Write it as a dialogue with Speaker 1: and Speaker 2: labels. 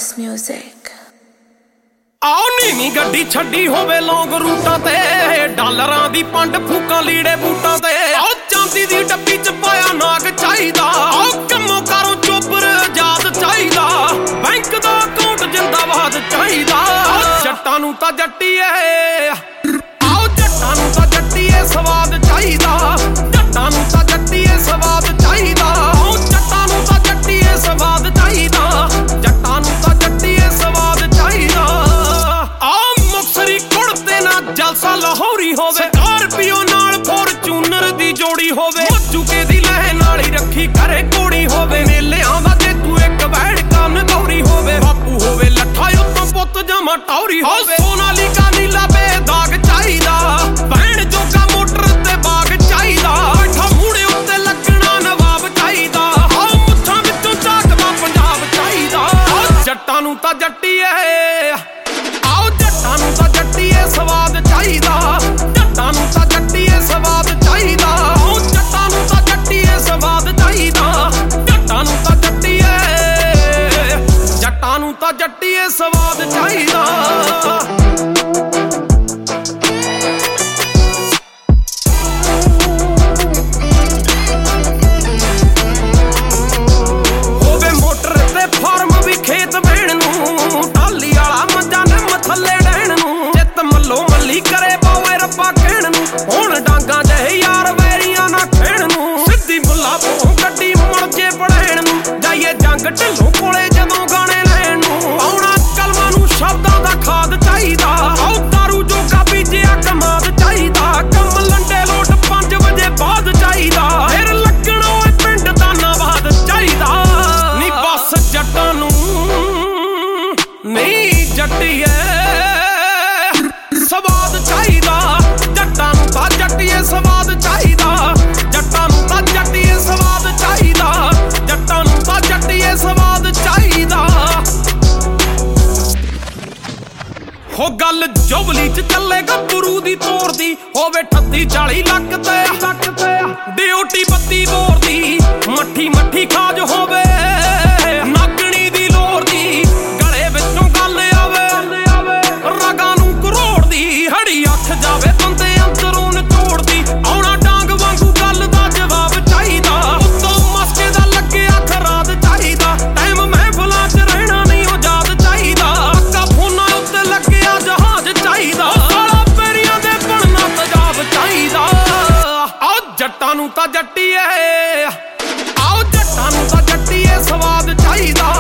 Speaker 1: Artist Music।
Speaker 2: ਆਓ ਨੀਵੀਂ ਗੱਡੀ ਛੱਡੀ ਹੋਵੇ ਲੌਂਗ ਰੂਟਾਂ ਤੇ, ਡਾਲਰਾਂ ਦੀ ਪੰਡ ਫੂਕਾਂ ਲੀੜੇ ਬੂਟਾਂ ਤੇ। ਆਓ ਚਾਂਦੀ ਦੀ ਡੱਬੀ ਚ ਪਾਇਆ ਨਾਗ ਚਾਹੀਦਾ, ਆਓ ਕੰਮੋਂ ਕਾਰੋਂ ਚੋਬਰ ਆਜ਼ਾਦ ਚਾਹੀਦਾ, ਬੈਂਕ ਦਾ ਅਕਾਊਂਟ ਜਿੰਦਾਬਾਦ ਚਾਹੀਦਾ। ਜੱਟਾਂ ਨੂੰ ਤਾਂ ਜੱਟੀਏ, ਆਓ ਜੱਟਾਂ ਨੂੰ ਤਾਂ ਜੱਟੀਏ ਸਵਾਦ ਚਾਹੀਦਾ, ਜੱਟਾਂ ਨੂੰ ਤਾਂ ਜੱਟੀਏ ਸਵਾਦ ਚਾਹੀਦਾ, ਆਓ ਜੱਟਾਂ ਨੂੰ ਤਾਂ ਜੱਟੀਏ ਸਵਾਦ ਚਾਹੀਦਾ, ਜੱਟਾਂ ਨੂੰ ਤਾਂ ਜੱਟੀਏ ਸਵਾਦ ਚਾਹੀਦਾ। ਆਓ ਮੁਕਤਸਰੀ ਕੁੜਤੇ ਨਾਲ ਜਲਸਾ ਲਾਹੌਰੀ ਹੋਵੇ, ਸਕਾਰਪੀਓ ਨਾਲ ਫੋਰਚੂਨਰ ਦੀ ਜੋੜੀ ਹੋਵੇ, ਮੱਜੂਕੇ ਦੀ ਲਹਿ ਨਾਲ ਹੀ ਰੱਖੀ ਕਰੇ ਕੋੜੀ ਹੋਵੇ, ਮੇਲਿਆਂ ਦਾ ਜੇ ਤੂੰ ਇੱਕ ਬੈੜ ਕੰਨ ਗੌਰੀ ਹੋਵੇ, ਬਾਪੂ ਹੋਵੇ ਲੱਠਾ ਉੱਤੋਂ ਪੁੱਤ ਜਮਾ ਟੌਰੀ ਹੋਵੇ, ਸੋਨਾਲੀਕਾ ਨੀਲਾ ਬੇਦਾਗ ਚਾਹੀਦਾ, ਭੈਣ ਜੋਗਾ ਮੋਟਰ ਤੇ ਬਾਗ ਚਾਹੀਦਾ, ਬੈਠਾ ਮੂਹਰੇ ਉੱਤੇ ਲੱਗਣਾ ਨਵਾਬ ਚਾਹੀਦਾ, ਆਓ ਮੁੱਛਾਂ ਵਿੱਚੋਂ ਝਾਕਦਾ ਪੰਜਾਬ ਚਾਹੀਦਾ। ਜੱਟਾਂ ਨੂੰ ਤਾਂ ਜੱਟੀਏ, ਆਓ ਜੱਟਾਂ ਨੂੰ ਤਾਂ ਜੱਟੀਏ ਸਵਾਦ ਚਾਹੀਦਾ, ਜੱਟਾਂ ਨੂੰ ਤਾਂ ਜੱਟੀਏ ਸਵਾਦ ਚਾਹੀਦਾ, ਆਓ ਜੱਟਾਂ ਨੂੰ ਤਾਂ ਜੱਟੀਏ ਸਵਾਦ ਚਾਹੀਦਾ, ਜੱਟਾਂ ਨੂੰ ਤਾਂ ਜੱਟੀਏ, ਜੱਟਾਂ ਨੂੰ ਤਾਂ ਜੱਟੀਏ ਸਵਾਦ ਚਾਹੀਦਾ। ਕਰੇ ਪਾਵੇ ਰੱਬਾ ਕਹਿਣ ਨੂੰ, ਹੁਣ ਡਾਂਗਾ ਜਿਹੇ ਯਾਰ ਵੈਰੀਆਂ ਨਾ ਖੇਣ ਨੂੰ, ਸਿੱਧੀ ਮੁੱਲਾ ਪੋਂ ਗੱਡੀ ਮੁੜ ਜੇ ਪੜੈਣ ਨੂੰ, ਜਾਈਏ ਜੰਗ ਢਿੱਲੋਂ ਕੋਲੇ ਜਦੋਂ ਗਾਣੇ ਲੈਣ ਨੂੰ, ਆਉਣਾ ਕਲਮਾਂ ਨੂੰ ਸ਼ਬਦਾਂ ਦਾ ਖਾਦ ਚਾਹੀਦਾ, ਆਓ ਦਾਰੂ ਜੋਗਾ ਬੀਜਿਆ ਕਮਾਦ ਚਾਹੀਦਾ, ਕੰਮ ਲੰਡੇ ਲੋਟ 5 ਵਜੇ ਬਾਅਦ ਚਾਹੀਦਾ, ਫਿਰ ਲੱਗਣਾ ਓਏ ਪਿੰਡ ਦਾ ਨਵਾਦ ਚਾਹੀਦਾ। ਨੀ ਬਸ ਜੱਟਾਂ ਨੂੰ ਨਹੀਂ ਜੱਟੀਏ ਸਵਾਦ ਚਾਹੀਦਾ, ਜੱਟਾਂ ਨੂੰ ਤਾਂ ਜੱਟੀਏ ਸਵਾਦ ਚਾਹੀਦਾ, ਜੱਟਾਂ ਨੂੰ ਤਾਂ ਜੱਟੀਏ ਸਵਾਦ ਚਾਹੀਦਾ, ਜੱਟਾਂ ਨੂੰ ਤਾਂ ਜੱਟੀਏ ਸਵਾਦ ਚਾਹੀਦਾ। ਹੋ ਗੱਲ ਜੁਬਲੀ ਚ ਚੱਲੇ ਗੱਭਰੂ ਦੀ ਤੋਰ ਦੀ, ਹੋਵੇ 38-40 ਲੱਖ ਤੇ ਡਿਊਟੀ 32 ਬੋਰ ਦੀ, ਮੱਠੀ ਮੱਠੀ ਖਾਜ ਹੋਵੇ ਨਾਗਣੀ ਦੀ ਲੋਰ ਦੀ, ਗਲੇ ਵਿੱਚੋਂ ਗੱਲ ਆਵੇ ਰਗਾਂ ਨੂੰ ਕਰੋੜ ਦੀ, ਹੜੀ ਅੱਖ ਜਾਵੇ ਬੰਦੇ ਅੰਦਰੋਂ ਨਿਚੋੜਦੀ, ਆਉਣਾ ਡਾਂਗ ਵਾਂਗੂ ਗੱਲ ਦਾ ਜਵਾਬ ਚਾਹੀਦਾ, ਉੱਤੋਂ ਮਸਕੇ ਦਾ ਲੱਗਿਆ ਖਰਾਦ ਚਾਹੀਦਾ, ਟਾਈਮ ਮਹਿਫਲਾਂ ਚ ਰਹਿਣਾ ਨਹੀਂ ਉਹ ਯਾਦ ਚਾਹੀਦਾ, ਅੱਕਾ ਫੋਨਾਂ ਉੱਤੇ ਲੱਗਿਆ ਜਹਾਜ਼ ਚਾਹੀਦਾ, ਸਾਲਾ ਪੈਰੀਆਂ ਦੇ ਬਣਨਾ ਤਜਾਬ ਚਾਹੀਦਾ। ਆਓ ਜੱਟਾਂ ਨੂੰ ਤਾਂ ਜੱਟੀਏ, ਆਓ ਜੱਟਾਂ ਨੂੰ ਤਾਂ ਜੱਟੀਏ ਸਵਾਦ ਚਾਹੀਦਾ,